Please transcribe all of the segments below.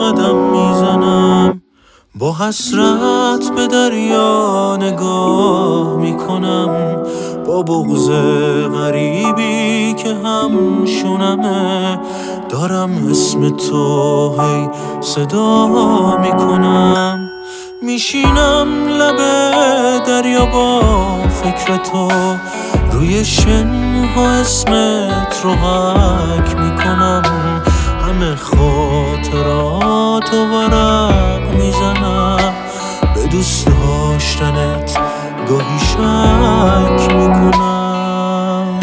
قدم میزنم، با حسرت به دریا نگاه میکنم، با بغض غریبی که هم شونمه دارم اسم تو هی صدا میکنم. میشینم لب دریا با فکر تو، روی شنها اسمت رو حک میکنم، همه خاطراتو ورق میزنم، به دوست داشتنت گاهی شک میکنم.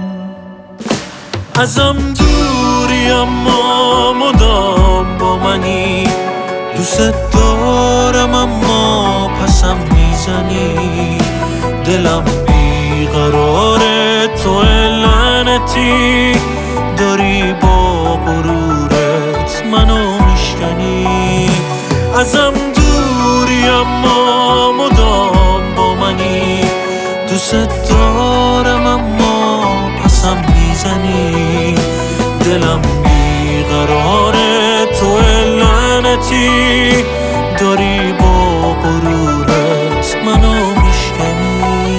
ازم دوری اما مدام با منی، دوست دارم اما پسم میزنی، دلم بیقراره تو لعنتی، داری با غرورت منو میشکنی. ازم دوری اما مدام با منی، دوست دارم اما پسم میزنی، دلم بیقراره تو لعنتی، داری با غرورت منو میشکنی.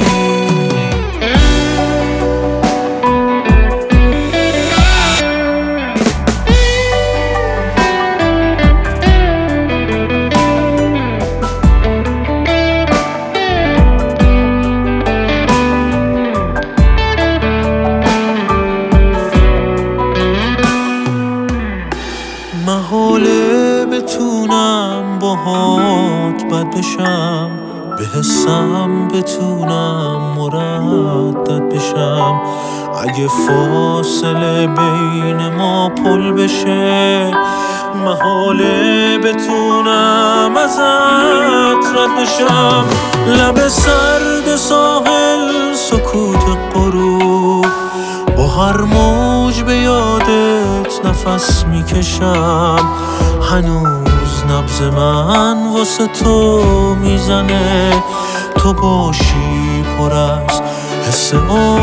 محاله بتونم باهات بد بشم، به حسم بتونم مردد بشم، اگه فاصله بین ما پل بشه، محاله بتونم ازت رد بشم. لب سرد ساحل سکوت غروب، با هر موج به یادت نفس میکشم، هنوز نبض من واسه تو میزنه، تو باشی پر از حس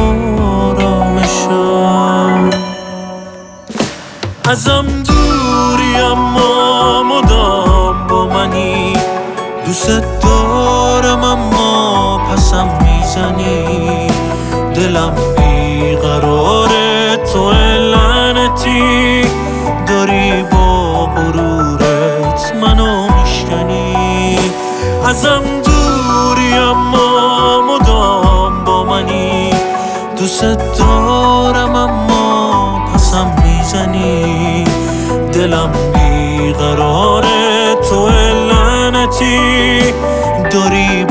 آرامشم. ازم دوری اما مدام با منی، دوست دارم اما پسم میزنی، دلم بیقراره تو لعنتی، داری با غرورت منو میشکنی. ازم دوری اما مدام با منی، دوست دارم اما پسم میزنی، دلم بیقراره تو لعنتی، داری